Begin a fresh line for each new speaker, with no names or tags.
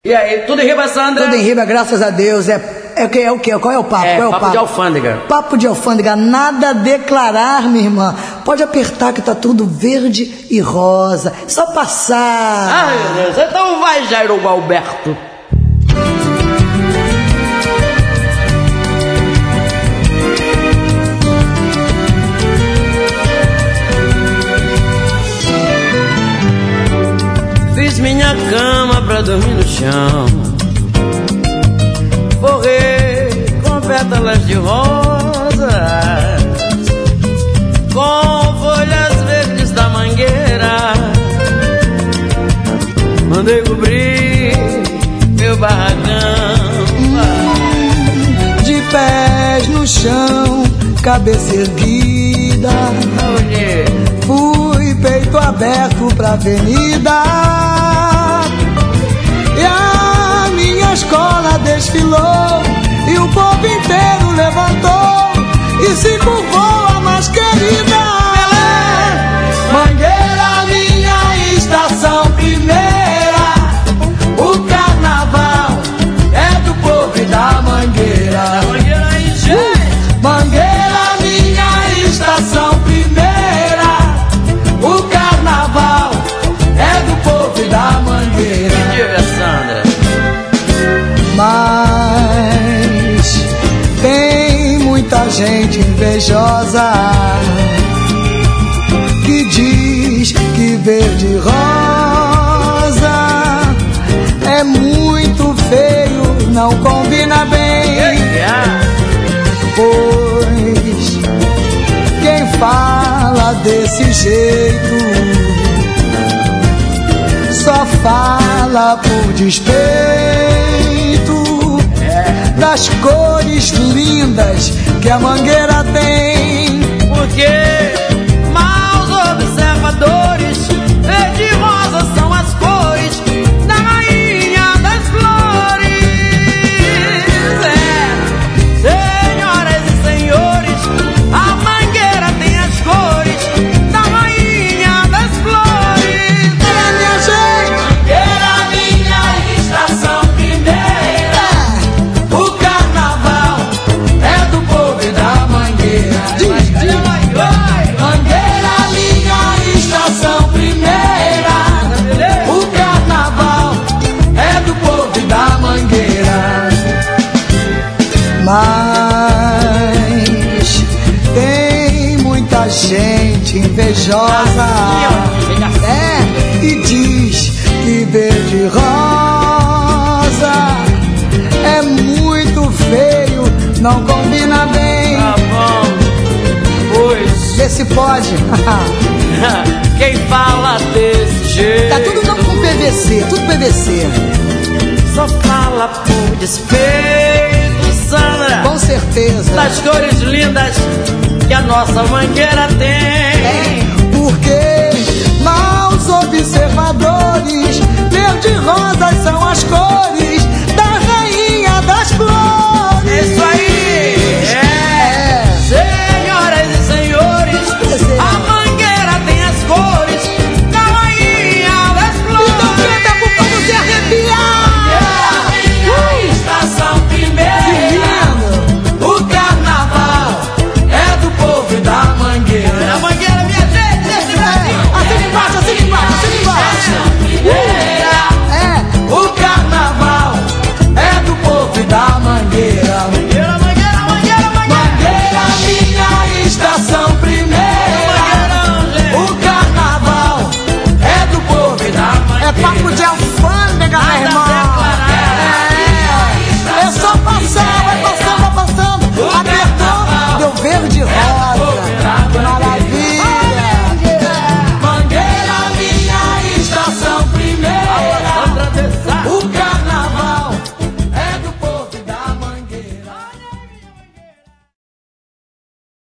E aí, tudo em riba, Sandra?
Tudo em riba, graças a Deus. É o quê? Qual é o papo? Qual é o
papo de alfândega.
Papo de alfândega, nada a declarar, minha irmã. Pode apertar que tá tudo verde e rosa. Só passar.
Ai, meu Deus. Então vai, Jairo Alberto. Fiz minha cama pra dormir no chão, forrei com pétalas de rosas, com folhas verdes da mangueira, mandei cobrir meu barracão.
De pés no chão, cabeça erguida, fui peito aberto pra avenida. E a minha escola desfilou, e o povo inteiro levantou e se curvou a mais querida. Mangueira, minha estação primeira, o carnaval é do povo e da Mangueira. Mangueira, minha estação primeira, o carnaval é do povo e da Mangueira. Mas tem muita gente invejosa que diz que verde e rosa é muito feio, não combina bem. Pois quem fala desse jeito só fala por despeito das cores lindas que a Mangueira tem.
Porque maus observadores, verde e rosa são as cores da rainha das flores. Senhoras e senhores, a Mangueira tem as cores da rainha das flores.
Minha gente,
Mangueira, minha estação primeira, o carnaval é do povo e da Mangueira. Mangueira, minha estação primeira, o carnaval é do povo e da Mangueira.
mas tem muita gente invejosa e diz que verde e rosa é muito feio, não combina bem.
Tá bom, pois
Vê se pode.
quem fala desse jeito
Tá tudo não com PVC, tudo PVC.
só fala por despeito, Sandra,
Com certeza.
das cores lindas que a nossa Mangueira tem.
Porque maus observadores, verde e rosa são as cores da rainha das flores.
É isso aí. Senhoras e senhores, a Mangueira tem as cores da rainha das flores.
Então canta pro povo se arrepiar.
Minha estação primeira, o carnaval é do povo e da Mangueira. Da Mangueira, minha gente, desse Brasil.
Assim embaixo, assim embaixo, assim embaixo.
O carnaval é do povo e da Mangueira. Mangueira, Mangueira, Mangueira, Mangueira, minha estação primeira. O carnaval é do povo e da Mangueira.
É papo de alfândega, meu irmão. É só passar.